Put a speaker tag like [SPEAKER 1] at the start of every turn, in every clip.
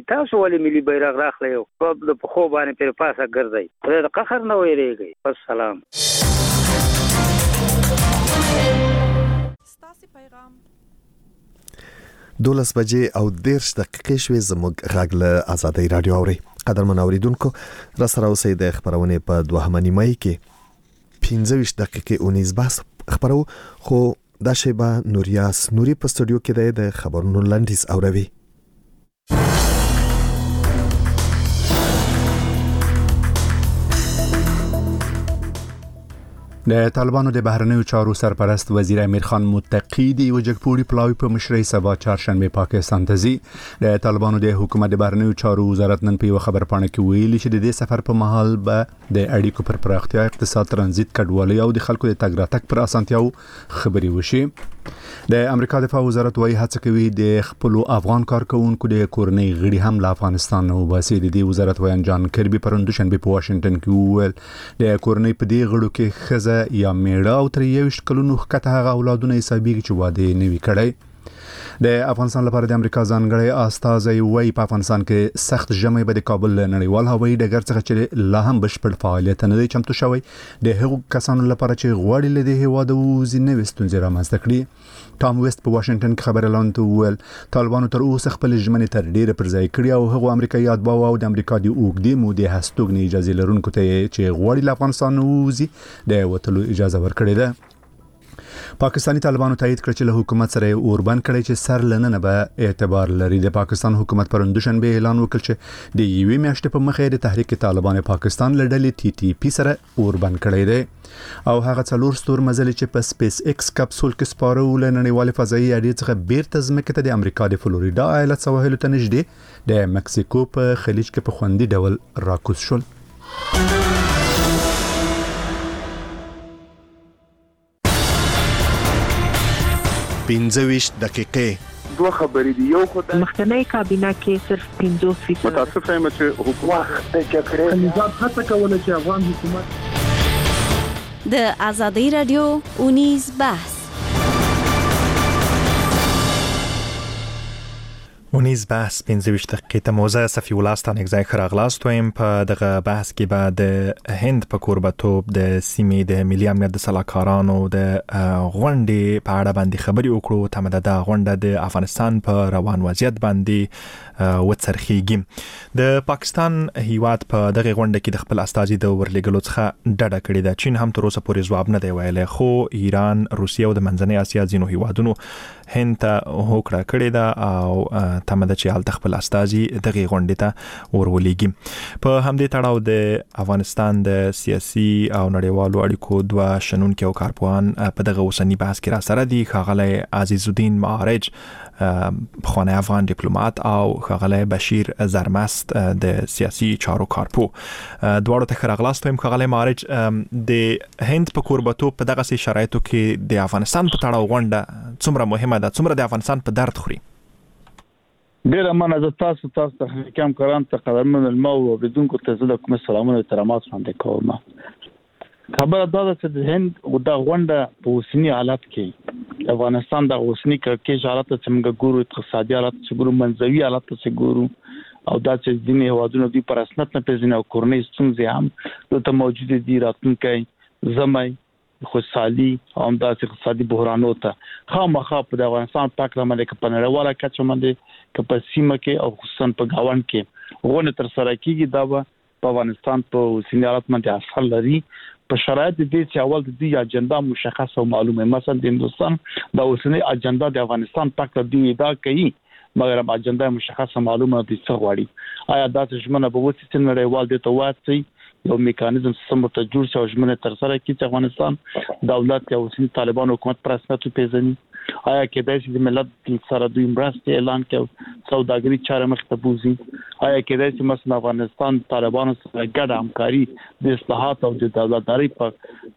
[SPEAKER 1] تاسو ولې ملي بیرغ راخلئ او د پښو باندې پر پاسه ګرځئ د قهر نه ویریږئ. والسلام.
[SPEAKER 2] ستاسو پیغام
[SPEAKER 3] 12 بجې او 10 دقیقې شوې. زموږ غږ له آزادۍ رادیو اوري. قدرمن اوریدونکو را سره اوسئ د خبرونې په 2 نیمایي کې 15 دقیقې 19 بحث خبرو خو دا شیبه نوریاس نوري په استودیو کې د خبرونو لنډیز اوروي.
[SPEAKER 4] د طالبانو د بهرنیو چارو سرپرست وزیر امیر خان متقی دی وجګپوري پلاوی په مشرۍ سبا چهارشنبه پاکستان ته ځي. د طالبانو د حکومت د بهرنیو چارو وزارت نن په یو خبرپاڼه کې ویلي چې د دې سفر په مهال به د اړیکو پر پراختیا، اقتصاد، ترانزیت، کډوالۍ او د خلکو د تګ راتګ پر اسانتیاو خبري وشي. د امریکا دفاع وزارت وايي هڅه کوي د خپل افغان کارکونکو د کورنۍ غړي هم له افغانستان نه وباسي. د دې وزارت وایي جان کربي پرون دوشنبه په واشنگټن کې وویل د کورنۍ په دې غړو کې خزه یا میړه او تر 21 کلونو ښکته هغه اولادونه حسابيږي چې واده نه وی کړی. د افغانستان لپاره د امریکا ځانګړی استازی وایي په افغانستان کې سخت ژمی به د کابل نړیوال هوایي ډګر څخه چې لا هم بشپړ فعالیت نه دی چمتو شوی. د هغو کسانو لپاره چې غواړي له دې هیواده ووځي نوې ستونزې رامنځته کړي. ټام ویست په واشنگټن کې خبر اعلان وویل طالبانو تر اوسه خپل ژمنې تر ډیره پر ځای کړي او هغو امریکایي اتباع او د امریکا د اوږدې مودې هستوګنې اجازه لرونکو ته چې غواړي له افغانستان ووځي د وټلو اجازه ورکړي ده. پاکستانی طالبانو تایید کړ چې له حکومت سره اوربند کړي چې سر لننه به اعتبار لري. د پاکستان حکومت پرون دوشنبه اعلان وکړ چې د یوې میاشتې په مخه د تحریک طالبان پاکستان له ډلې ټي ټي پی سره اوربند کړي دي او هغه څلور ستور مزل چې په سپیس ایکس کپسول کې سپاره ول نړیوال فضائي اډې څخه بیرته ځمکې ته د امریکا د فلوریدا ایالت سواحل ته نږدې د مکسیکو په خلیج کې په خوندي ډول راکوز شول.
[SPEAKER 3] 15 دقیقې.
[SPEAKER 5] دوه خبرې دی. یو خدای
[SPEAKER 6] مخکنی کابینه کې صرف 15%
[SPEAKER 5] متاسف یم چې حکومت کې کړی نظام هڅه کوله چې افغان حکومت
[SPEAKER 2] د آزادۍ رادیو 19 بحث
[SPEAKER 7] 19 بحث 15 دقیقې ته موزه صفی ولاستان اگزای خراغلاست ویم په دغه بحث کې بعد د هند په کوربتوب د سیمې د ملي امنیت د سلاکارانو د غونډې په اړه باندې خبري وکړو. تمه ده غونډه د افغانستان په روان وضعیت باندې وڅرخیږي. د پاکستان هیواد په دغه غونډه کې د خپل استازي د ورلګلو څخه ډډه کړې ده. چین هم تر اوسه پورې ځواب نه دی ویلی خو ایران، روسیه او د منځنۍ اسیا ځینو هیوادونو هند ته هوکړه کړې ده او تمه ده چې هلته خپل استازي دغه غونډې ته ورولېږي. په همدې تړاو د افغانستان د سیاسي او نړیوالو اړیکو دوه شنونکي او کارپوهان په دغه اوسني بحث کې را سره دي. ښاغلی عزیز الدین معارج پخوانی افغان ډیپلومات او ښاغلی بشیر زرمست د سیاسي چارو کارپو. دواړو ته ښه راغلاست وایم. ښاغلی معارج د هند په کوربتوب په دغسې شرایطو کې د افغانستان په تړاو غونډه څومره مهمه ده، څومره د افغانستان په درد خوري؟
[SPEAKER 5] ډیره مننه. تاسو ته کم کاران ته قدرمن المو او بدونکو ته زه د کوم سلامونه او احترامات وړاندې کوم. خبره دا ده چې د هند او د غونډه په اوسني حالت کې افغانستان د اوسني کې حالت څنګه ګورو، اقتصادي حالت څنګه ګورو، منځوي حالت څنګه ګورو او دا چې ځینې هیوادونه دوی پر رسمیت نه پیژني او کورنۍ ستونزې هم دلته موجود دي. راتلونکی زمي خوشحالي او همداسې اقتصادي بحرانو ته خامخا په افغانستان پاک باندې په نړیواله کچه باندې په سیمه کې او خصوصا په گاوند کې غونډه تر سره کیږي. دا په افغانستان په اوسني حالت باندې اثر لري په شرایط دي چې اول د دې اجنډا مشخص او معلومه. مثلا د هندستان د اوسنی اجنډا د افغانستان پاک د دې ادعا کوي مګر اجنډا مشخصه معلومه دي څه غواړي. آیا دا ژمنه به وڅ چې نړیوال د تواتي یو میکانیزم سم ته جوړ شي او ژمنه تر سره کړي چې افغانستان دولت او اوسنی طالبان حکومت پر رسمیت پیژني؟ آیا کېدای شي د ملت سره دوی مرسته اعلان کړي سوداګري چاره مخ ته بوزي؟ آیا کېدای شي مثلا افغانستان طالبانو سره ګډه همکاري د اصلاحات او د دولتداري په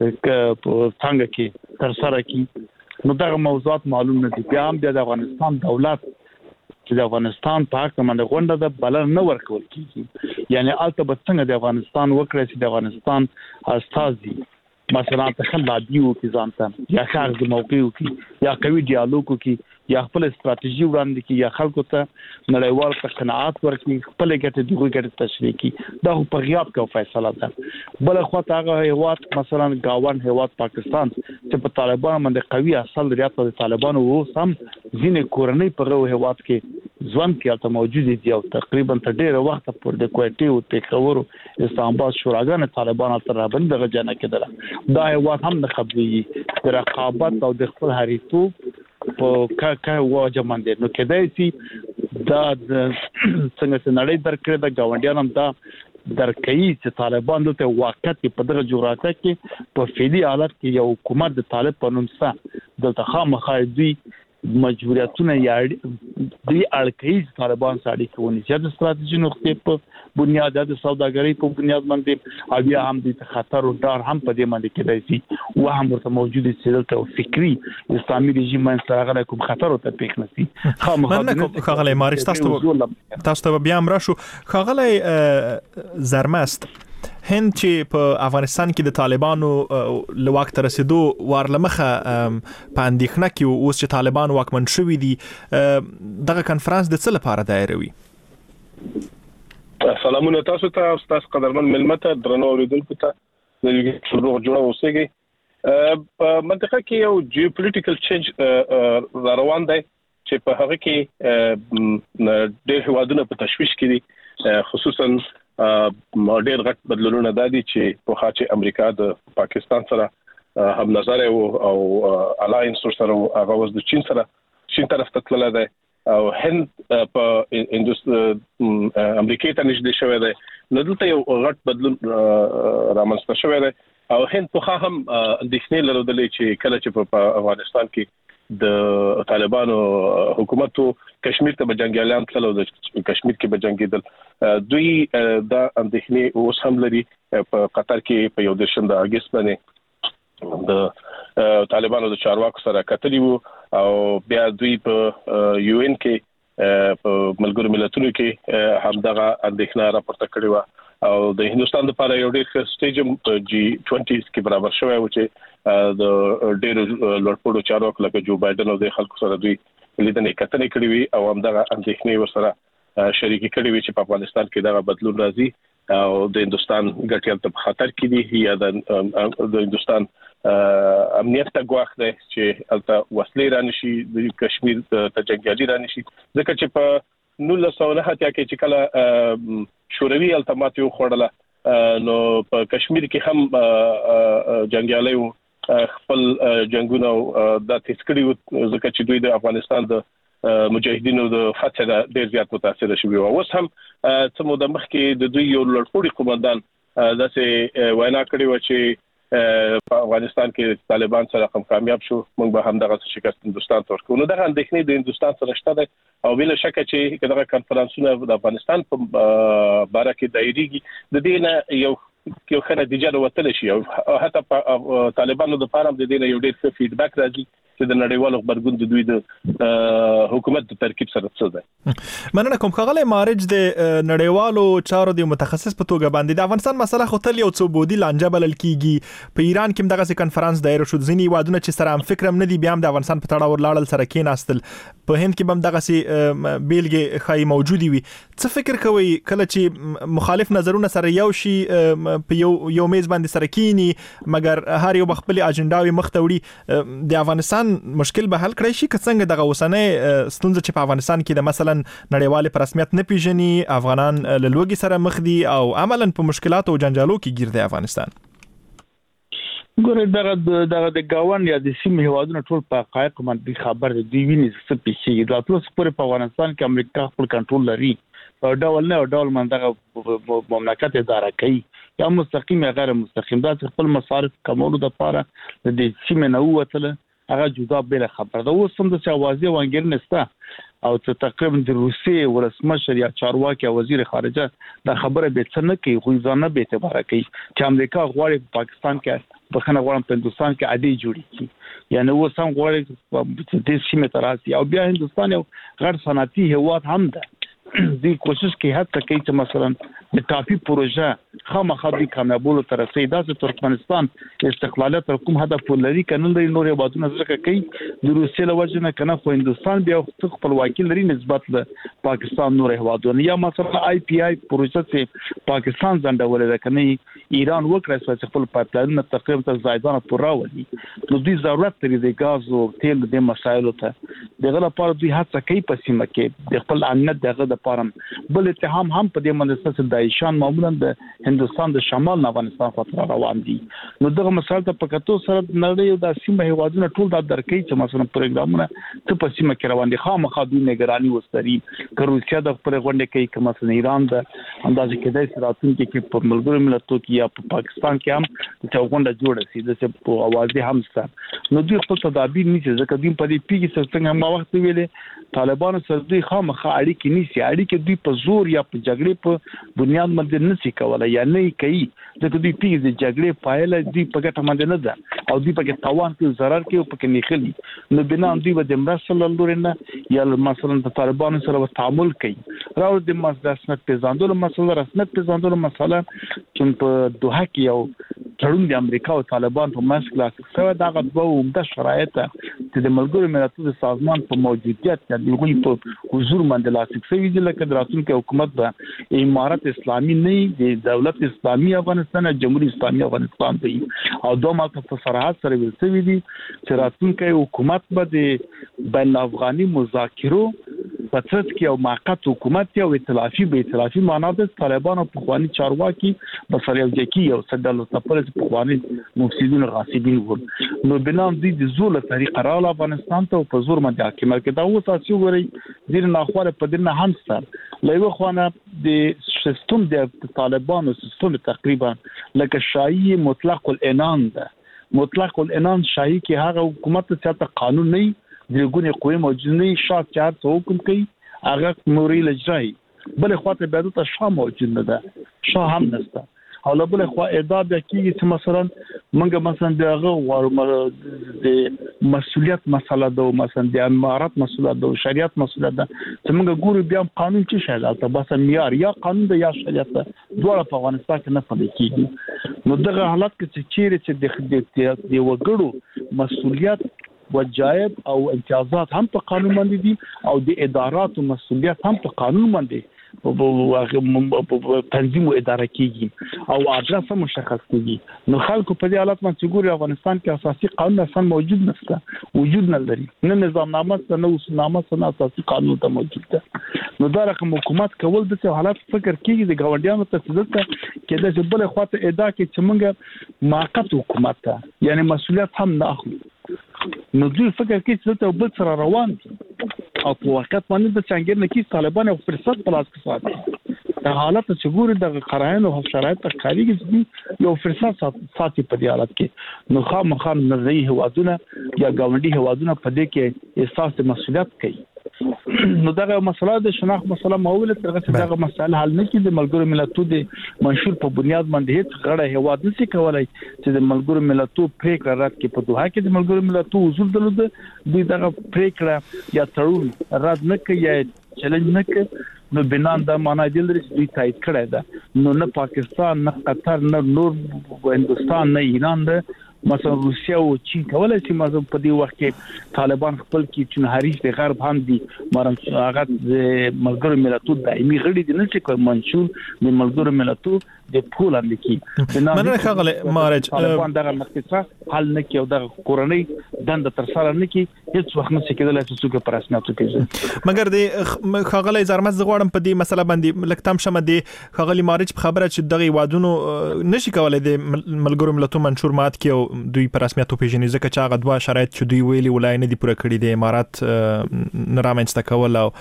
[SPEAKER 5] څنګه کې تر سره کړي؟ نو دا موضوعات معلوم نه دي. بیا هم د افغانستان دولت چې د افغانستان په حق باندې غونډه د بلل نه ورکول کیږي. یعنی البته به څنګه د افغانستان وکړي چې د افغانستان استازي مثلا تخلادیو کې ځانته یا کار د موقعو کې یا کوي ډیالوګو کې یا خپل استراتیژي وړاندې کې یا خلکو ته نړیوال قناعت ورکړي خپل ګټه دغه ګټه تشریح کړي دا په غیاب کې فیصله ده بل خو هغه هیواد مثلا گاون هیواد پاکستان چې په طالبان باندې قوي اصل ریاست د طالبانو وو سم ځینې کورنۍ په هیواد کې ځوان کې البته موجود دي او تقریبا تر ډیره وخت پورې د کوټي او پیښور اسلام آباد شوراګان طالبان تر باندې دغه جنه کې دا هیواد هم نه خبري د رقابت او د خپل حریتوب په کا واجه باندې نو کېدای شي دا څنګه چې نړۍ درکړه د گاونډیانو هم دا درکې چې طالبان د واقعیت په دغه جغرافیه کې په فعلی حالت کې یو حکومت د طالب په نوم سره دلته خامخا دوی مجبوریتونه یا د اړکې طالبان سره کوي چې د ستراتیژي نقطې په بنیاد د سوداګرۍ په بنیاد باندې او بیا هم د خطر او ډار هم په دې باندې کېدای شي او هم ورته موجود دي چې فکری اسلامي رژیم سره غره کوم خطر او تطبیق نشي
[SPEAKER 7] خاغلی مارش تاسو بیا هم راشو خاغلی زرمست هند چې په افغانستان کې د طالبانو لواک تر رسیدو ورلمخه په اندېښنه کې اوس چې طالبان واکمن شوي دي دغه کنفرانس د څه لپاره دایروي
[SPEAKER 8] سلامونه تاسو ته تاسو قدرمن ملمت درنو اوریدونکو ته د شروع جوړه اوسېږي په منطقه کې یو جیوپولیټیکل چینج روان دی چې په هغه کې ډېر هیوادونه په تشویش کې دي خصوصا ډېر غټ بدلونونه دادي چې په خاطر امریکا د پاکستان سره هم نظر او الاینس سره هغه وز د چین طرف ته تللی دی او هند په امریکا ته نږدې شوی دی نو دلته یو غټ بدلون رامنځته شوی دی او هند په هم اندېښنې لرلې چې کله چې په افغانستان کې د طالبانو حکومت کشمیر ته بجنګیالان تلل او د کشمیر کې بجنګیدل دوی دا اندېښنې اوس هم لري په قطر کې په 1 اگست باندې د طالبانو د چارواکو سره کتلی وو او بیا دوی په یو ان کې په ملګرو ملتونو کې هم دغه اندېښنه راپورته کړې و او د هندستان لپاره یو ډېر ښه سټیج G20 کې برابر شوی و چې د ډېر لوړپوړو چارواکو لکه جو بایدن او د خلکو سره دوی لیدنې کتنې کړې وي او هم دغه اندېښنې ورسره شریکي کړې وي چې په افغانستان کې دغه بدلون راځي او د هندستان ګټې په خطر کې دي یا د هندستان امنیت ته ګواښ دی چې البته وسلې رانشي د کشمیر ته جنګیالي رانشي ځکه چې په 1909 کې چې کله شوروي التمات یو خوړله نو په کشمیر کې هم جنگیالي خپل جنگونه د تسکړي ځکه چې دوی د افغانستان د مجاهدینو د فتح د ډیر زیات متاثر شوی او اوس هم څه مو د مخ کې د دوی یو لړپوړي قومندان داسې وینا کړې و چې په افغانستان کې طالبان سره کوم کامیاب شو موږ به هم دغه شکست هندستان ته ورکو نو دغه اندېښنې د هندستان سره شته ده او بل شک چې دغه کنفرانسونه د افغانستان په باره کې دایریږي د دې نه یو ښه نتیجه وروتل شي او حتی طالبانو د لپاره د دې نه یو ډېر ښه فیډبیک راځي چې د نړیوالو خبرګون د دوی د حکومت د ترکیب سره څه ده
[SPEAKER 7] مننه کوم خغلی مارج د نړیوالو چارو د متخصص په توګه باندې د افغانستان مسله خو تل یو څو بودی لانجه بلل کیږي په ایران کې دغه کنفرانس دایر شو ځینی وادونه چې سره هم فکرم نه دی بیا هم د افغانستان په تړاو لاړل سره کېناستل په هند کې هم دغه سي بیلګه خای موجودي وي څه فکر کوي کله چې مخالف نظرونه سره یو شي په یو میز باندې سره کینی مګر هر یو خپل اجنډاوي مختوړي د افغانستان مشکل به حل کړی شي که څنګه دغه وسنه ستونزه چې په افغانستان کې د مثلا نړیوال په رسمیت نه پیژني افغانان له لوګي سره مخ دي او عملاً په مشکلات او جنجالو کې ګیر دی افغانستان
[SPEAKER 5] ګوره دغه د گاون یا د سیمې هوادونو ټول په حقایق باندې خبر دي ویني څه پیښیږي د ټول سپور په افغانستان کې امریکا خپل کنټرول لري او ډول نه ډول منځه مملکت اداره کوي یا مستقیم یا غیر مستقیم دا خپل مصارف کمولو لپاره د سیمې نه وته هغه جدا به خبر ده اوس هم د اوازې وانګر نسته او تقریبا د روسیې ورسمشر یا چارواکي وزیر خارجه دا خبره به څه نه کوي خو ځانه به اعتبار کوي چې امریکا غواړي په پاکستان کې بخنه غواړي په هندستان کې عادي جوړي کی یعنی اوس هم غواړي د سیمې تراسي او بیا هندستان یو غیر صنعتي هیواد هم ده دوی کوشش کوي هڅه کوي چې مثلا د ټاپي پروژه خامخا د کامیابولو تر رسیدي د ترکمنستان استقلالیت تر کوم هدف ولري کنه د نور هیوادونو ځکه کوي د روسیې له وجه نه کنه خو هندستان بیا خپلواکي لري نسبت له پاکستان نور هیوادونو یا مثلا آی پی آی پروژه چې پاکستان ځنډولې ده کنه ایران وکړي چې خپل پایپلاین تقریبا تر زایدان پورا ولي نو دوی ضرورت لري د غاز او تیل د مسایلو ته دغه لپاره دوی هڅه کوي په سیمه کې د خپل امنیت دغه د پاره بل اتهام هم په دې منځ کې دایشان معمولا د هندستان د شمال نه افغانستان خاطر روان دي نو دغه مسایل ته پکاتو سره نړۍ د سیمه هیوادونو ټول د درکې چې مثلا پروګرامونه ته په سیمه کې روان دي خامخا دوی نگرانی وستري که روسیا د خپل غونډه کوي که مثلا ایران د اندازې کېدای شي راتلونکي کې په ملګرو ملتونو کې یا په پاکستان کې هم چې غونډه جوړه شي د په اوازې هم ستاسو نو دوی خپل تدابیر نیسي ځکه دوی په دې پیګي څنګه ما وخت ویلې طالبانو سره دوی خامخا اړیکې نیسي اړیکې دوی په زور یا په جګړې په بنیاد باندې نشي کولای یا نه کوي ځکه دوی پیګي د جګړې پایله دوی په ګټه باندې نه ده او دوی په تاوان کې ضرر کې او په کې نخلي نو بنا دوی به د مرسل لورنه یا مثلا د طالبانو سره تعامل کوي راو د رسمیت پیژندلو مسله چې په دوحه کې یو تړون د امریکا او طالبان په منځ کې لاسلیک شوی دا غوښتنه عمده شرایط چې د ملګرو ملتونو سازمان په موجودیت کې د دوی په حضور باندې لاسلیک شوی دي لکه د راتلونکي حکومت به امارت اسلامي نه د دولت اسلامي افغانستان جمهوریت اسلامي افغانستان دی او دوه ماته په صراحت سره ویل شوی دي چې راتلونکي حکومت به د بین افغاني مذاکرو په ترڅ کې یو موقت حکومت یا ائتلافي معنا د طالبانو په خواني چارواکي بسر یو ځکه یو صدل تپل په خواني مفسدين غاصبين ول نو بنام دي د زول طریقه را افغانستان ته په زور باندې حکومت کې دا وساسي وری دین ناخوره په دین هم سره لایو خوانه د سیستم د طالبانو سیستم تقریبا لکه شایي مطلق العنان ده مطلق العنان شایي کې هغه حکومت چې قانون نه دغه قوی موجود نه شات چار حکم کوي هغه موري لجرای بل خواته بیا د شاه موجود نه ده شاه هم نشته او بل خوا اعداد کیږي چې مثلا منګه مثلا دغه د مسؤلیت مسله ده مثلا د امارات مسله ده شریعت مسله ده چې موږ ګورو بیا قانون چې شاله ته بس معیار یا قانون ده یا شریعت دوه په افغانستان کې نه پدې کیږي نو دغه حالت کې چې د وګړو مسؤلیت وجایب او امتیازات هم په قانون باندې دي او د ادارات او مسؤلیت هم په قانون باندې په تنظیم او اداره کیږي او ادرس هم مشخص کیږي نو خلکو په دې حالت باندې ګوري افغانستان کې اساسي قانون اصلا موجود نشته وجود نه لري نه نظامنامه نه اصولنامه نه اساسي قانون ته موجود ده نو دا رقم حکومت کول د حالت فکر کیږي د ګاونډیانو ته څه کې د بل خواته ادا کې چې موږ موقت حکومت ته یعنی مسؤلیت هم نه اخلو نو دوی فکر کوي چې ته بل سره روان دي او په وخت باندې د څنګه نه کې طالبان او فرصت په لاس کې ساتي د حالت چې ګوري د قرائن او شرایط تخریږي چې یو فرصت ساتي په دې حالت کې نو خامخا نړۍ هوادونه یا ګاونډي هوادونه په دې کې احساس مسؤلیت کوي نو دغه مسله د شناخت مسله مهوله ترغه دغه مسله حل نه کی د ملګرو ملتونو د منشور په بنیاد باندې هیڅ غړی هواد نشي کولای چې د ملګرو ملتونو پریکړه رد کړي په دوحه کې د ملګرو ملتونو حضور درلود دوی دغه پریکړه یا تړون رد نه کوي یا چیلنج نه کوي نو بنان دا معنا دی چې دوی تایید کړی ده نو نه پاکستان نه قطر نه نور هندستان نه ایران ده مثلا روسیا او چین کولای شي مثلا په دې وخت کې طالبان خپل کې چې حریص د غرب هم دي مرم هغه د ملګرو ملتونو دایمي غړي دي نه چې کوم منشور د ملګرو ملتونو د پولند کې
[SPEAKER 7] مننه خغله مارج
[SPEAKER 5] طالبان دغه مخکې حل نه کوي دغه کورنۍ دند تر سره نه کوي هیڅ وخت نه کېدل چې څوک پر اسنادو کې
[SPEAKER 7] مګر د خغله زرمت زغړم په دې مسله باندې لکتام شمه دي خغلی مارج خبره چې دغه وادونو نشي کولای د ملګرو ملتونو منشور مات کې دوی پر رسمیت پیژني ځکه چې هغه دوه شرایط چې دوی ویلي ولای نه دي پوره کړی د امارات رامنځته کول او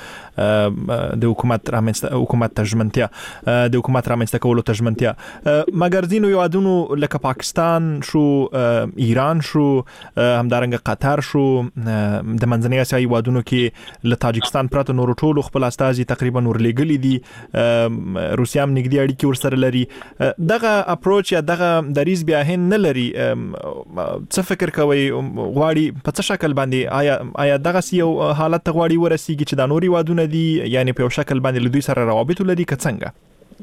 [SPEAKER 7] د حکومت تجمنتیا د حکومت رامنځته کولو تجمنتیا مګر ځینو یوادونو لکه پاکستان شو ایران شو همدارنګه قطر شو د منځنۍ اسیا یوادونو کې له تاجکستان پرته نور ټولو خپل استازي تقریبا ورلېګلي دي روسیا هم نږدې اړیکې ورسره لري دغه اپروچ یا دغه دریز بیا هین نه لري څه فکر کوي غواړي په څه شکل باندې آیا دغه یو حالت غواړي ورسیږي چې د نوري وادونه دي یعنی په یو شکل باندې له دوی سره روابط لري که څنګه؟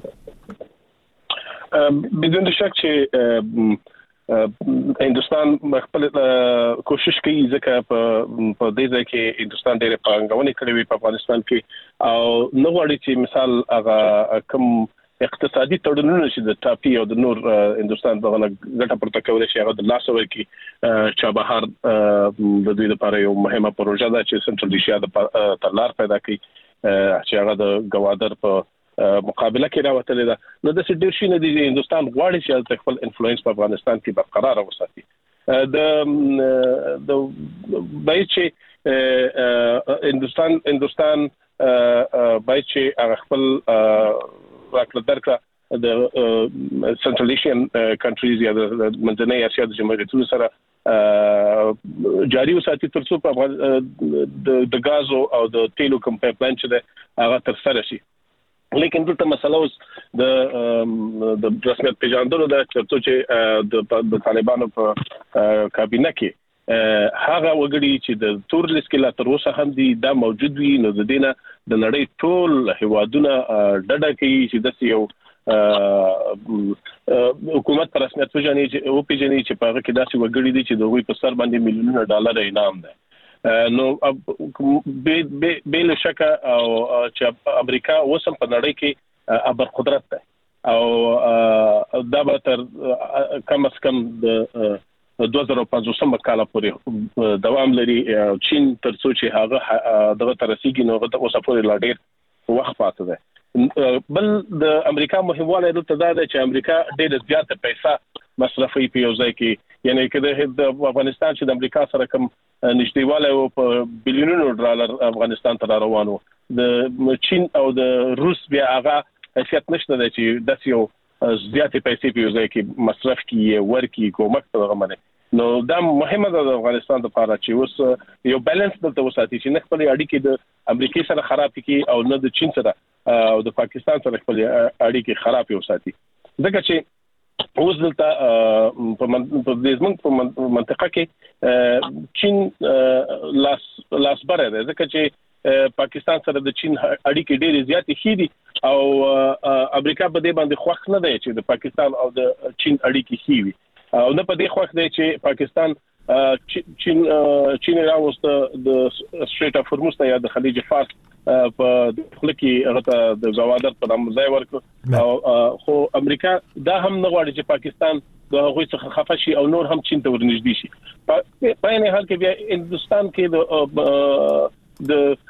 [SPEAKER 8] بدون شک چې هندستان خپل کوشش کوي ځکه په دې ځای کې هندستان ډېر پانګونې کړې وي په افغانستان کې او نو غواړي چې مثال هغه کوم اقتصادي تړونونه چې د ټاپي او د نور هندستان دغه ګټه پورته کولای شي هغه د لاس ورکړي چې بهر د دوی لپاره یو مهمه پروژه ده چې سنټرل ایشیا د تلار پیدا کړي چې هغه د ګوادر په مقابله کې راوتلې ده. نو د ډېر شي نه دي هندستان غواړي چې خپل انفلوئنس په افغانستان کې برقرار وساتي. د باید چې هندستان باید چې خپل راکړه درکړه د سنټرل ایشین کنټریز یا د منځنۍ اسیا د جمهوریتونو سره جاری وساتي ترڅو په د غازو او د تیلو کوم پایپلاین چې هغه تر سره شي. لیکن دلته مسله اوس د رسمیت پیژندلو ده چې د طالبانو په کابینه کې هغه وګړي چې د تور لیست کې لا تر اوسه هم دي دا موجود وي. نو د دینه د نړۍ ټول هیوادونه ډډه کوي چې د یو حکومت پر رسمیت پیژني چې په هغه کې داسې وګړي دي چې دوی په سر باندې میلیونونه ډالر انعام ده. نو بیل شک او چې امریکا وسم په نړۍ کې ابر قدرت ده او دا به تر کم از کم د 2015 کال پورې دوام لري. چین تر څو چې هغه دغه ترسيږي نو هغه اوسه پورې لا ډېر وخت پاتې ده. بل د امریکا مهمواله دلته دا ده چې امریکا ډېر زیاته پیسې مصرفي په یو ځای کې یعنی کله د افغانستان چې د امریکا سره کوم نشټیواله او په بلیونونو ډالر افغانستان ته روانو د چین او د روس بیا هغه حیثیت نشته چې د یو زیاتې پیسې په یو ځای کې مصرف کیږي ورکی کومک ته غمنه. نو دا مهمه ده د افغانستان لپاره چې اوس یو بیلانس دلته وساتي چې نه خپل اړیکې د امریکای سره خراب کړي او نه د چین سره او د پاکستان سره خپل اړیکې خراب وساتي. ځکه چې اوس دلته په دې زمونږ په منطقه کې چین لاس بره ده ځکه چې پاکستان سره د چین اړیکې ډېرې زیاتې ښې دي او امریکا په دې باندې خوښ نه دی چې د پاکستان او د چین اړیکې ښې وي او نه په دې خوښ دی چې پاکستان چین راوسته د سټریټ اف هورموز یا د خلیج فارس په داخله کې هغه د گوادر په نام ځای ورکړ او خو امریکا دا هم نه غواړي چې پاکستان د هغوی څخه خفه شي او نور هم چین ته ورنږدې شي. په یوه حال کې بیا هندستان کې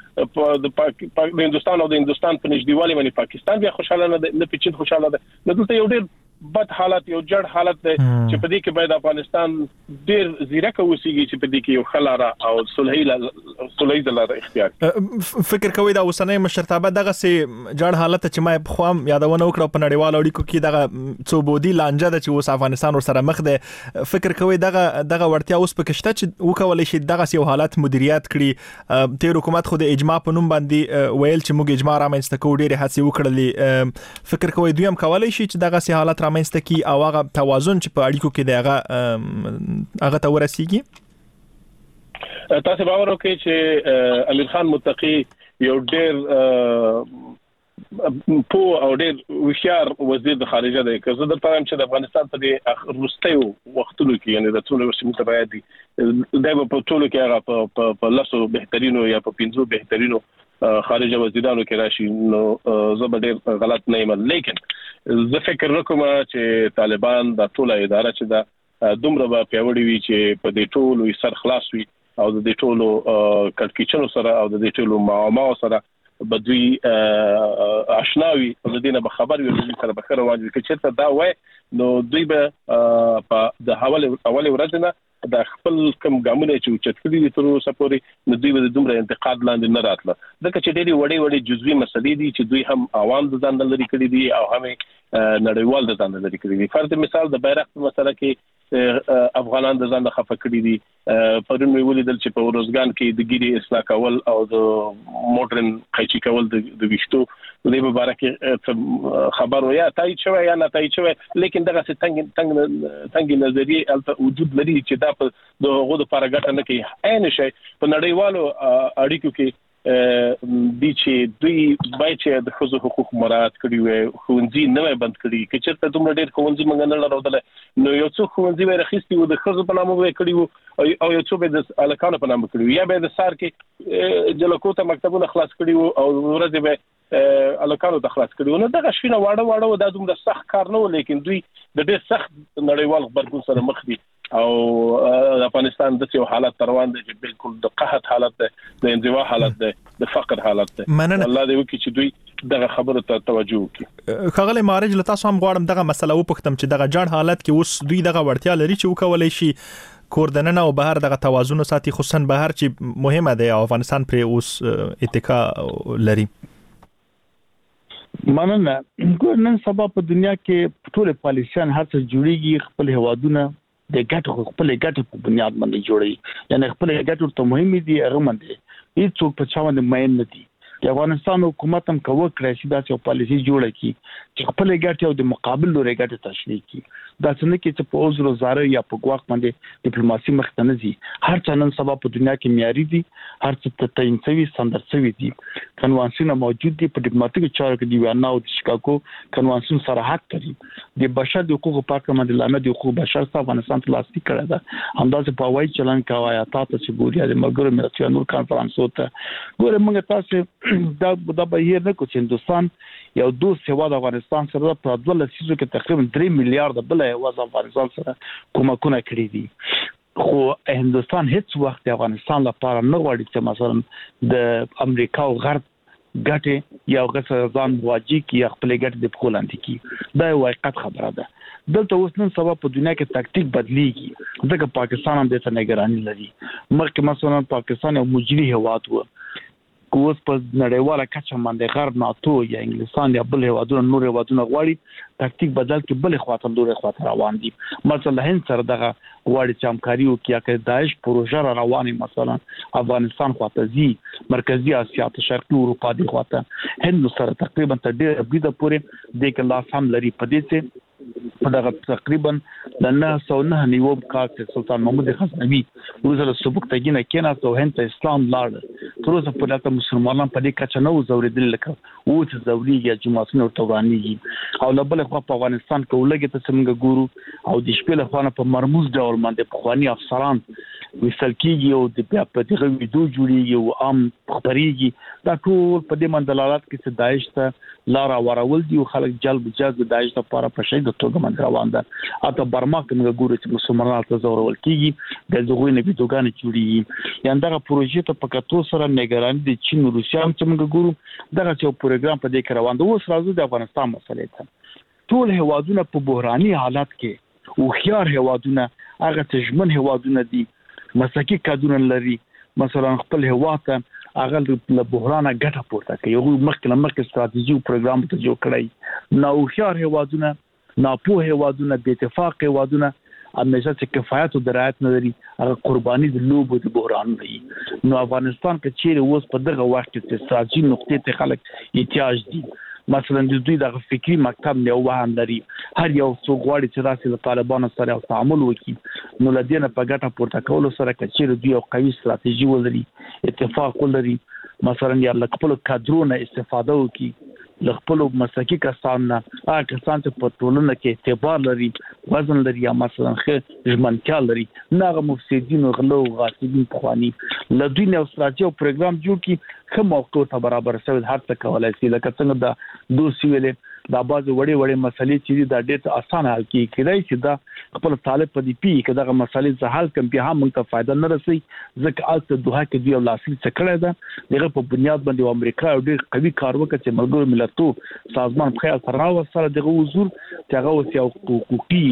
[SPEAKER 8] د هندستان او د هندستان په نږدېوالي باندې پاکستان بیا خوشاله نه په چین خوشاله ده. نو دلته یو ډېر بد حالت یو جړ حالت دی چې په دې کې باید افغانستان ډېر زیرک اوسېږي چې په دې کې یو خلاره او صلحي لاره اختیار کړي.
[SPEAKER 7] فکر کوي دا اوسنۍ مشرتابه دغه سي جړ حالت چې ما په خوام یادونه وکړه په نړیوالو اړیکو کې دغه څوبودي لانجه ده چې اوس افغانستان ورسره مخ دی. فکر کوي دغه ورتیا اوس پکې شته چې وکولای شي دغه یو حالت مدیریت کړي. تیر حکومت خو د اجماع په نوم باندې ویل چې موږ اجماع رامنځته کوو ډېرې هڅې وکړلې. فکر کوي دوی هم کولای شي چې دغه سي حالت رامنځته کی او هغه توازن چې په اړیکو کې دی هغه ته ورسیږي.
[SPEAKER 8] تاسو باور وکړئ چې امیر خان متقی یو ډېر په او ډېر وشار وزیر د خارجه دی که زه د پام چې د افغانستان په دې وروستیو وختونو کې یعنی د ټولو سیمو ته باید دی په ټولو کې هغه په لاسو بهترینو یا په 15 بهترینو خارجه وزیرانو کې راشي. نو زه به ډېر غلط نه یم لیکن زه فکر وکم چې طالبان د ټوله اداره چې دا دومره به پیاوړي وي چې په دې ټولو سر خلاص وي او د دې ټولو کړکېچنو سره او د دې ټولو معاملو سره بدوی آشناوي او د دې نه خبر وي چې سره بخره واجب کې چې دا وای نو دوی به په د اول ورځ نه د خپل کم ګامونه چې چتکړي دي تر اوسه پورې نو دوی به دومره انتقاد لاندې نه راتله ځکه چې ډېری وړي جزوي مسلې دي چې دوی هم عوام د ځان لري کړی دي او هم نړیوال د ځان لري کړی دي. فرض مثال د بیرغ په مسله کې افغانان د ځان د خفه کړی دي پرون وی ولیدل چې په روزګان کې د ګيري اصلاح کول او د موډرن قیچي کول د وشتو د دې مبارک خبر ویا تایید شوی یا نه تایید شوی لیکن دغه څنګه نظریه الته وجود لري چې دا په دغه د پارګټ نه کوي عین شي په نړیوالو اړیکو کې د چې دوی باید چې د خصوصي حقوق مراعات کړي وي خوندې نه بند کړي چې چېرته دومره ډېر خوندې منګ نه لرودل نو یو څو خوندې وي رخصتي و د خصوصي په نامه وي کړي او یو څو به د الکانو په نامه کړي یا به د سار کې جلکو ته مکتبونه خلاص کړي او ورځ به الکانو ته خلاص کړي نو دغه شینه واړه د دومره سخت کار نه لیکن دوی د ډېر سخت نړیوال خبرګون سره مخ دي او افغانستان د یو حالت روان دي چې بالکل د قحط حالت ده د انزوا حالت ده د فقر حالت ده الله دې وکړي چې دوی دغه خبره ته توجه وکړي
[SPEAKER 7] خغل مارج لته سم غواړم دغه مسله وپختم چې دغه جړ حالت کې اوس دوی دغه ورتیا لري چې وکولای شي کوردننه او بهر دغه توازن ساتي خصوصا بهر چې مهمه ده افغانستان پر اوس اتکا لري
[SPEAKER 5] مننه ګورنن سبا په دنیا کې ټول پالیسیان هر څه جوړیږي خپل هوادونه د ګټو خپل ګټو په بنیاد باندې جوړي یعنی خپل ګټو ته مهمه دي هغه باندې هیڅ په چا باندې ماین نه دي د افغانستان حکومت هم کوي چې دا یو پالیسي جوړه کی چې خپل ګټو او د مقابل لوري ګټو تشریح کی دا څنګه کې چې په اوزرو زاره یا په غواخ باندې ډیپلوماسي مخته نه دي هر څه نن سبا په دنیا کې معیاري دي هر څه ته تعین سندر شوی دي کنوانسیون موجود دي په ډیپلوماټیک چارو کې دی وینا او د شیکاګو کنوانسیون سره حق کوي د بشر د حقوقو پاکه باندې لامل د حقوق بشر څخه افغانستان تلاسي کړی دا همداسې په وای چلن کاوه تاسو چې ګوریا د ملګرو ملتونو نور کانفرنس وته ګوره موږ تاسو دا به یې نه کو چې هندستان یو دوه هیواد افغانستان سره په 12 لسیزو کې تقریبا 3 میلیارډ بل هیواد افغانستان سره کومکونه کړی دي خو هندستان هیڅ وخت افغانستان لپاره نه غواړي چې مثلا د امریکا او غرب ګټه یا غوښه ځان واجی کی خپل ګټه د پخولاندې کی دا یو حقیقت خبره ده دلته اوس نن سبا په دنیا کې تاکتیک بدلیږي ځکه پاکستان هم د څه نگرانی لري مخکې مثلا پاکستان یو مجري هیواد و کوس په نړیواله کچه باندې غرب ناتو یا انګلستان یا بل هیوادونو نور هیوادونو غواړي تاکتیک بدل کې بل خواته لوري خواته روان دي مثلا هند سره دغه غواړي چې همکاري وکړي چې داعش پروژه روانه مثلا افغانستان خواته زی مرکزی اسیا ته شرقي اروپا دی خواته هند سره تقریبا تر ډیره بيده پورې د کلاس هم لري په دې چې دغه تقریبا د 909 نیوم کال کې سلطان محمود غزنوي ورسره سبکتګینه کېناست او هند ته اسلام لاړ تر اوسه په دغه مسلمانان په دې کچه نو زوریدل لکه او چې زوريږي جماعتونو تورانيږي او لبل خو په افغانستان کې ولګي ته څنګه ګورو او د شپې له خوانه په مرموز ډول باندې په خواني افسران وسل کېږي او د بیا په دغه ویډیو جوړیږي او عام خبريږي دا ټول په دې مندلالات کې چې داعش ته لار ورول دي او خلک جلب جذب داعش لپاره په شي د توګه باندې روان ده اته برما کې موږ ګورو چې مسلمانان ته زورول کېږي د زغوی نه ویډیوګان جوړیږي یان دغه پروژې ته په کتو سره نگران دي چین او روسیا هم چې موږ ګورو دغه یو پروګرام په دې کې روان دی اوس راځو د افغانستان مسلې ته ټول هوادونه په بحراني حالت کې او خيار هوادونه هغه تجمن هوادونه دي مسلکي کادرونه لري مثلا خپل هواته هغه له بحران ګټه پورته کوي یو مخکې ستراتیژي او پروګرام ته جوړ کړی نو خيار هوادونه ناپوه هوادونه بې اتفاق هوادونه همیشه چې کفایت او درایت نه لري هغه قرباني د لوب او د بحران دی نو افغانستان کې چیرې اوس په دغه وخت کې استراتیژي نقطې ته خلک احتیاج دي مثلا د دوی د فکری مکتب نه وهان لري هر یو څو غواړي چې راسي له طالبانو سره تعامل وکړي نو لدينه په ګټه پورته کول سره کچېر دوی یو قوي ستراتیژي ولري اتفاق ولري مثلا یا خپل کادرونه استفاده وکړي له خپل مسلکي کسانو هغه کسان چې په ټولنه کې اعتبار لري وزن لري یا مثلا ژمنتیا لري نه مفسدين او غلو غاصبین خواني لدوی نو ستراتیژي او پروګرام جوړ کی کوم موقع ته برابر سوي هر څه کولای شي لکه څنګه د دوسی ویلې دا باز وړي مسلې چې دا ډېر اسانه حل کیږي چې دا خپل طالب په دې پی کې دا مسلې زه حل کوم به هم موږ ته فائدہ نه رسي ځکه اته دوه کې دی لاسي څکړه ده دغه په بنیاد باندې امریکا ډېر قوي کار وکړي چې ملګرو ملتونو سازمان په خیال سره وسره دغه حضور چې هغه اوس یو حقوقي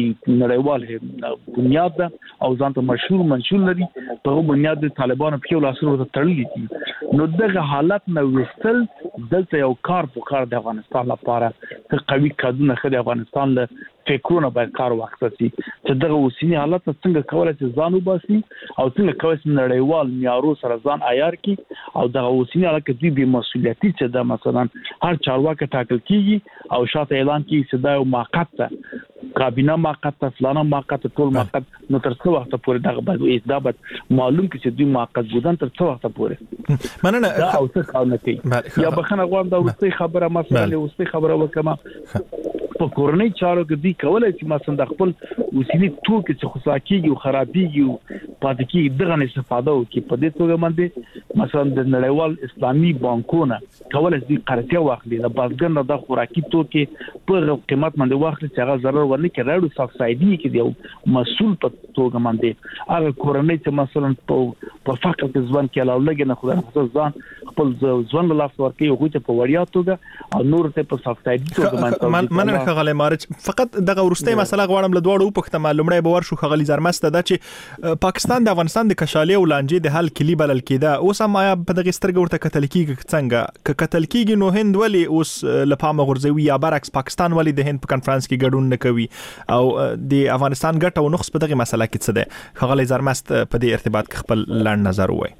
[SPEAKER 5] نړیوال بنیاد ده او ځان ته مشهور منشور لري په بنیاد د طالبانو په لاسو ته تړلې دي نو دغه حالت نو وستل دلته یو کار په کار د افغانستان لپاره قوي کادونه خدای افغانستان له فکرونه باید کار واخلي چې دغه اوسنی حالت څنګه کولای شي ځان وباسي او څنګه کولای شي نړیوال معیارو سره ځان عیار کړي او دغه اوسنی حالت کې دوی به مسؤلیتي چې د مثلا هر چارواکي ټاکل کیږي او شاته اعلان کیږي چې دا یو موقت کابینه موقت فلانه موقت ټول موقت نو تر څو وخت پورې دغه باید دا معلوم کړي چې دوی موقت بودن تر څو وخت پورې
[SPEAKER 7] مننه
[SPEAKER 5] دا او څه کار نه کوي یا بخنه غواړم دا ورسته خبره مثلا ورسته خبره وکم په کورنۍ چارو کې دوی کولای شي مثلا د خپل وسیلې توکي چې خصاکیږي او خرابيږي او پاتې کیږي دغه استفاده وکړي په دې توګه باندې مثلا د نړیوال اسلامي بانکونو کولای شي قرضه واخلي د بازګر د خوراکي توکي په قیمت باندې واخلي چې هغه ضرر ورنه کوي راډو سبسایډي کې دی مسول په توګه باندې هغه کورنۍ چې مثلا په فقر کې ځوان کې لاولګ نه خو ځان خپل ځوان لاس ورکوي او ته په وړیا توګه او نور ته په سبسایډي توګه
[SPEAKER 7] باندې خغلی مارج فقط دغه ورسته مسله غواړم له دوړو په خته معلومه به ورشو خغلی زرمسته د چې پاکستان د افغانستان د کشالي او لانجې د حل کلی بلل کېده اوس هم په دغه سترګ ورته کتل کېږي څنګه ک کتل کېږي نو هند ولی اوس لپاره غورځوي یا برعکس پاکستان ولی د هند په کانفرنس کې ګډون نه کوي او د افغانستان ګټه او نقص په دغه مسله کې څه ده خغلی زرمست په دې ارتباط کې خپل لاند نظر وای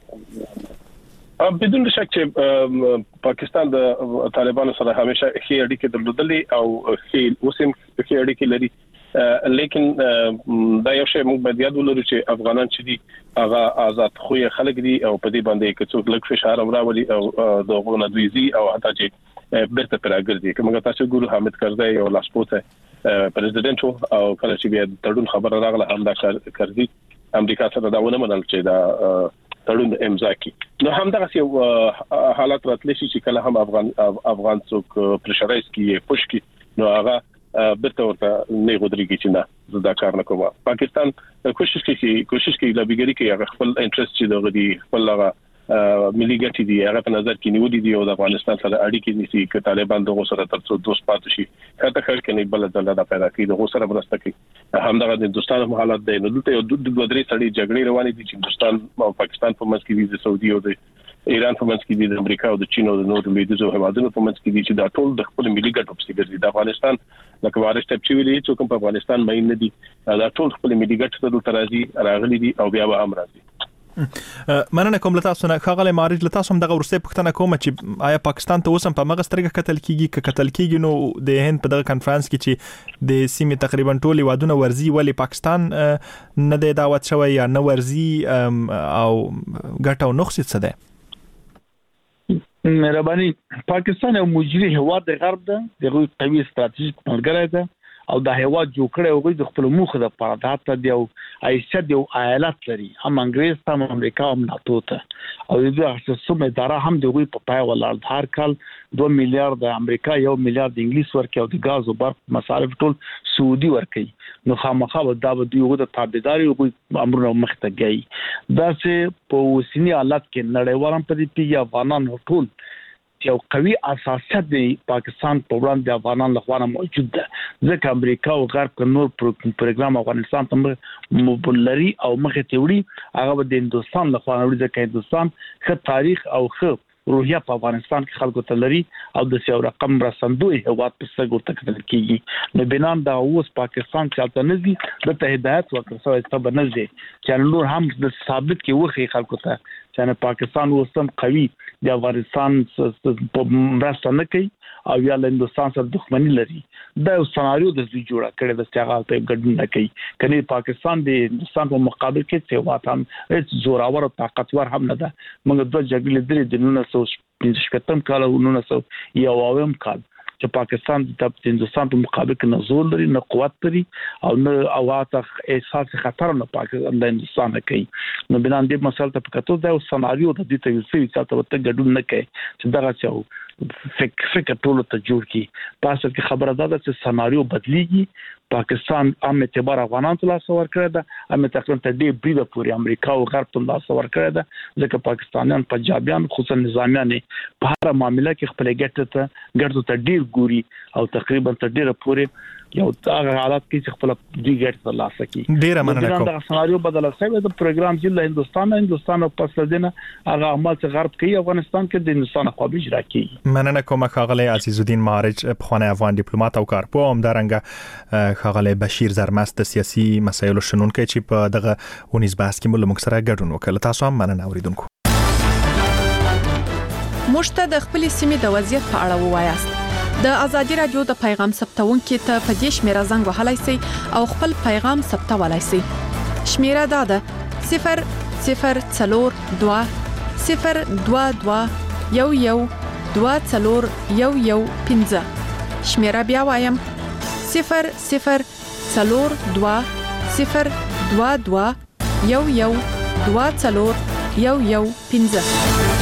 [SPEAKER 8] بدون شک چې پاکستان د طالبانو سره همیشه ښه اړیکې درلودلې او ښه اوسم ښه اړیکې لري لیکن دا یو شی موږ باید یاد ولرو چې افغانان چې دي هغه آزاد خوې خلک دي او په دې باندې کې څوک لږ فشار راولي او دغه نادويزي او حتی چې برته پر اګرځي کومه تاسو ګورو حامد کرزی او لاسپوته پریزیدنت او کله چې بیا تړون خبر راغله هم دا کرزی امریکا سره دا ونه منل چې دا تړون امضا کی نو هم دا یو حالت راتلی شي چې کله هم افغان څوک پرشرایز کی پوش کی نو هغه برته ورته نه غوډريږي چې نه دا کار نه کوي پاکستان کوشش کوي لابګری کوي هغه خپل انټرست چې دغه دی خپل هغه ملي ګټې دي هغه په نظر کې نیولې دي او د افغانستان سره اړیکې نيسي چې طالبان دغه سره ترڅو دوست پاتې شي هغه خلک نه بل ځل دا پیدا کوي دغه سره مرسته کوي همدغه د هندستان په حالت دی نو دلته یو د درې سړي جګړې روانې دي چې هندستان او پاکستان په منځ کې دي د سعودي او د ایران په منځ کې دي د امریکا او د چین او د نورو لویدیځو هیوادونو په منځ کې دي چې دا ټول د خپل ملي ګټو په څیر دي د افغانستان لکه وارث ټپ چې ویلي چې کوم په افغانستان مې نه دي دا ټول خپل ملي ګټو ته ترازی راغلي دي او بیا به هم راځي
[SPEAKER 7] مننه کوم لته تاسو نه خغلی مارج لته تاسو هم دغه ورسته پښتنه کوم چې آیا پاکستان ته اوسم په مغه سترګه کتل کیږي نو د هند په دغه کانفرنس کې چې د سیمې تقریبا ټولي وادونه ورزي ولی پاکستان نه د دعوت شوی یا نه ورزي او ګټه او نقص څه ده
[SPEAKER 5] مهرباني پاکستان یو مجري هواد د غرب ده دغه قوي ستراتیژیک ملګری ده او د هواد جوړ کړي او د خپل موخه د پاره د یو ایسه د ایالت لري هم انګريز هم امریکا هم ناتو ته او د خصوصي اداره هم دغه په پای ولر هر کال 2 میلیارډ د امریکا 1 میلیارډ انګلیس ورکي او د غاز او برق مصارف ټول سعودي ورکي نو خامخا دا به دوی د تابعداري او امرونه مخته گئی دا چې په وسنی حالت کې نړیوالم په دې پیږي افغانان ټول یو قوي اساسات دی پاکستان په وړاندې د افغانان لخوا موجود ده ځکه امریکا او غرب نور پروګرام افغانستان ته مبلري او مخه تیوري هغه د هندستان لخوا وړي ځکه هندستان ښه تاریخ او ښه روحیه په افغانستان کې خلکو ته لري او د سیو رقم رسندوی هواد په څنګه ورته کتل کیږي نو بنام دا اوس پاکستان چاته نزي د ته هدایت ورکړل ته بنځي چې نور هم د ثابت کې وخی خلکو ته چې پاکستان اوسم قوي د افغانستان په مرسته نه کوي او یا له هندستان سره دښمنی لري دا یو سناریو د دې جوړه کړی د استغال په ګډون نه کوي کني پاکستان د هندستان په مقابل کې څه واتم هیڅ زوراور او طاقتور هم نه ده موږ د جګړې درې د 1915 کال او 1901 کال چې پاکستان د هندستان په مقابل کې نه زور لري نه قوت لري او نه اواته احساس خطر نه پاکستان د هندستان کوي نو بنان دې مسله ته پکاتو دا سناریو د دې ته یو څه چې ګډون نه کوي چې دغه څه فکر ټول ته جوړ کی تاسو کې خبره ده چې سناریو بدلیږي پاکستان هم اعتبار افغانان ته لاس ور کړی ده هم تقریبا ته دې بریده پوری امریکا او غرب ته لاس ور کړی ده ځکه پاکستانیان پنجابیان خصوصا نظامیان په هر معاملې کې خپل ګټه ته ډیر ګوري او تقریبا ته ډیر پوری یو هغه حالت کې چې خپل دی ګټه ته لاس کی
[SPEAKER 7] ډیر مننه کوم
[SPEAKER 5] دا سناریو بدل شوی د پروګرام چې له هندستان او پس دینه هغه عمل چې غرب کوي افغانستان کې د هندستان خو به اجرا کوي
[SPEAKER 7] مننه کوم خاغلی عزیز الدین مارج په خوانه افغان ډیپلوماټ او کارپو هم درنګ ښاغلی بشیر زرمست د سیاسي مسایلو شنونکی چې په دغه ونیز بحث کې مو موږ سره ګډون وکړ. تاسو هم مننه اوریدونکو.
[SPEAKER 9] مشته د خپل سیمې د وضعیت په اړه ووایاست. د ازادي رادیو د پیغام ثبتونکو ته په دې شمیره زنګ وهلای شئ او خپل پیغام ثبتولای شئ. شمیره دا ده 004 022 11 2 شمیره بیا وایم 004 2 11 2 5.